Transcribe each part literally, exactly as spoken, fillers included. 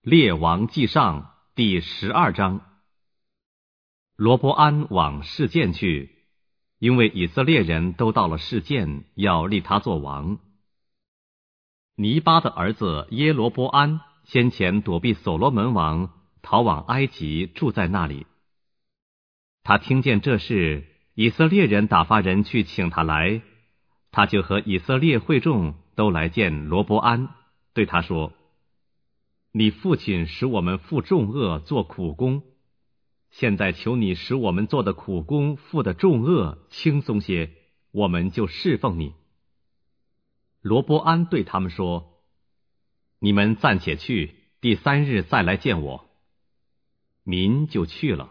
列王纪上第十二章。罗伯安往示剑去，因为以色列人都到了示剑，要立他做王。尼巴的儿子耶罗波安先前躲避所罗门王，逃往埃及，住在那里。他听见这事，以色列人打发人去请他来，他就和以色列会众都来见罗伯安，对他说：你父亲使我们负重恶做苦工，现在求你使我们做的苦工负的重恶轻松些，我们就侍奉你。罗伯安对他们说：你们暂且去，第三日再来见我。民就去了。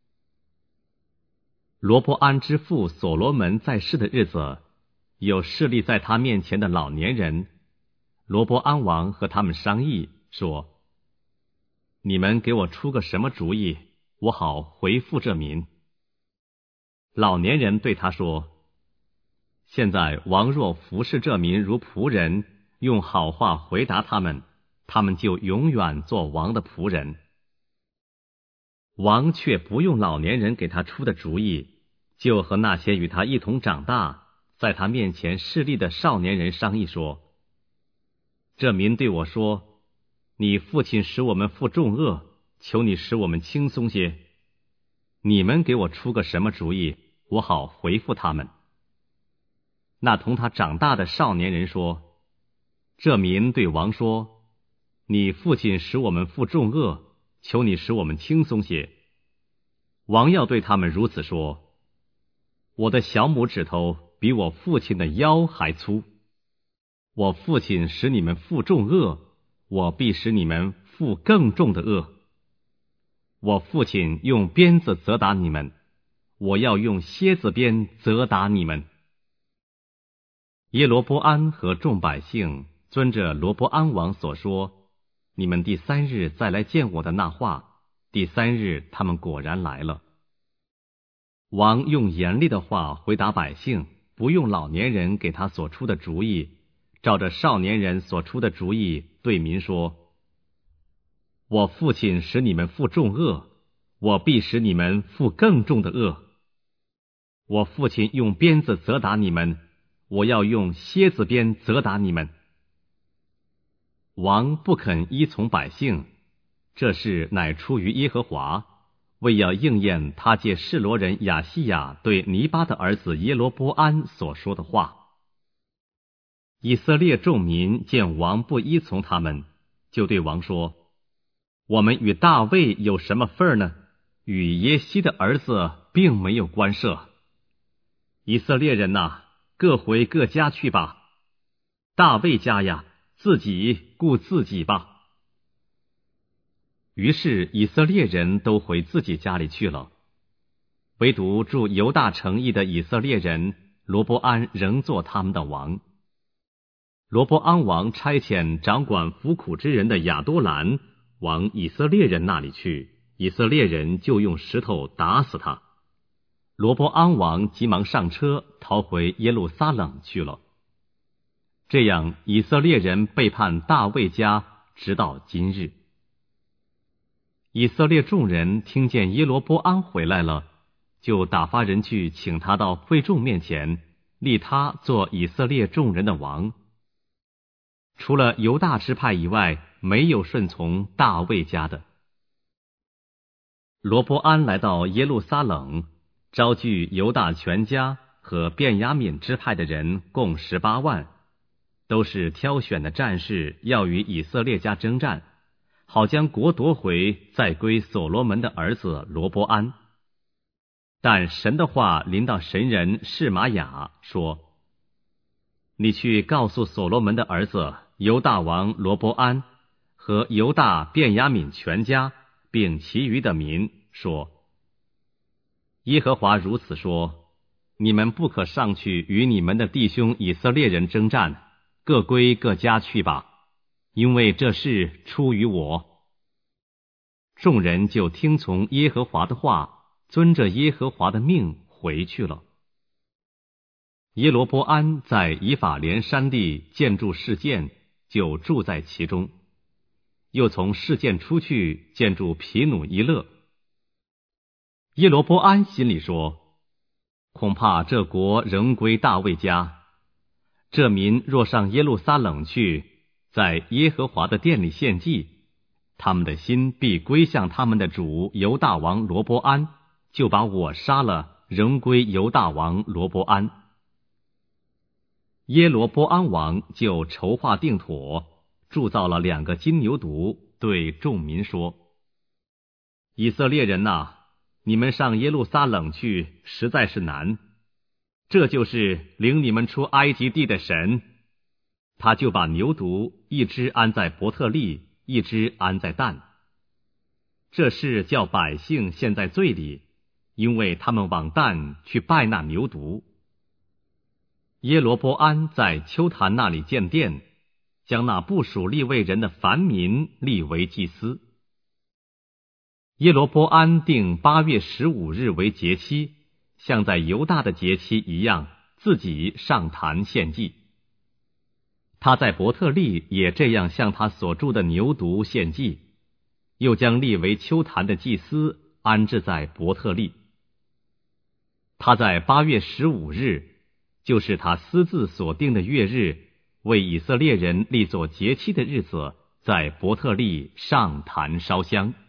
罗伯安之父所罗门在世的日子，有侍立在他面前的老年人，罗伯安王和他们商议说：你们给我出个什么主意，我好回复这民。老年人对他说：现在王若服侍这民如仆人，用好话回答他们，他们就永远做王的仆人。王却不用老年人给他出的主意，就和那些与他一同长大，在他面前侍立的少年人商议说：这民对我说，你父亲使我们负重恶，求你使我们轻松些。你们给我出个什么主意，我好回复他们。那同他长大的少年人说：这民对王说，你父亲使我们负重恶，求你使我们轻松些。王要对他们如此说：我的小拇指头比我父亲的腰还粗。我父亲使你们负重恶，我必使你们负更重的恶。我父亲用鞭子责打你们，我要用蝎子鞭责打你们。耶罗波安和众百姓遵着罗伯安王所说，你们第三日再来见我的那话，第三日他们果然来了。王用严厉的话回答百姓，不用老年人给他所出的主意，照着少年人所出的主意对民说：我父亲使你们负重恶，我必使你们负更重的恶。我父亲用鞭子责打你们，我要用蝎子鞭责打你们。王不肯依从百姓，这事乃出于耶和华，为要应验他借示罗人亚西亚对尼巴的儿子耶罗波安所说的话。以色列众民见王不依从他们，就对王说：我们与大卫有什么份呢？与耶西的儿子并没有关涉。以色列人哪，各回各家去吧。大卫家呀，自己顾自己吧。于是以色列人都回自己家里去了，唯独住犹大城邑的以色列人罗伯安仍做他们的王。罗伯安王差遣掌管服苦之人的亚多兰往以色列人那里去，以色列人就用石头打死他。罗伯安王急忙上车，逃回耶路撒冷去了。这样以色列人背叛大卫家，直到今日。以色列众人听见耶罗波安回来了，就打发人去请他到会众面前，立他做以色列众人的王。除了犹大支派以外，没有顺从大卫家的。罗伯安来到耶路撒冷，招聚犹大全家和便雅悯支派的人共十八万，都是挑选的战士，要与以色列家征战，好将国夺回，再归所罗门的儿子罗伯安。但神的话临到神人示玛雅说：你去告诉所罗门的儿子犹大王罗伯安和犹大便雅悯全家并其余的民说：耶和华如此说，你们不可上去与你们的弟兄以色列人征战，各归各家去吧，因为这事出于我。众人就听从耶和华的话，遵着耶和华的命回去了。耶罗波安在以法莲山地建筑示剑，就住在其中。 又从示剑出去，见住毗努伊勒。耶罗波安心里说，恐怕这国仍归大卫家，这民若上耶路撒冷去，在耶和华的殿里献祭，他们的心必归向他们的主犹大王罗波安，就把我杀了，仍归犹大王罗波安。耶罗波安王就筹划定妥，铸造了两个金牛犊，对众民说，以色列人哪，你们上耶路撒冷去实在是难，这就是领你们出埃及地的神。他就把牛犊一只安在伯特利，一只安在但。这事叫百姓陷在罪里，因为他们往但去拜那牛犊。耶罗波安在丘坛那里建殿，将那不属利未人的凡民立为祭司。耶罗波安定八月十五日为节期，像在犹大的节期一样，自己上坛献祭。他在伯特利也这样向他所铸的牛犊献祭，又将立为丘坛的祭司安置在伯特利。他在八月十五日，就是他私自所定的月日，为以色列人立作节期的日子，在伯特利上坛烧香。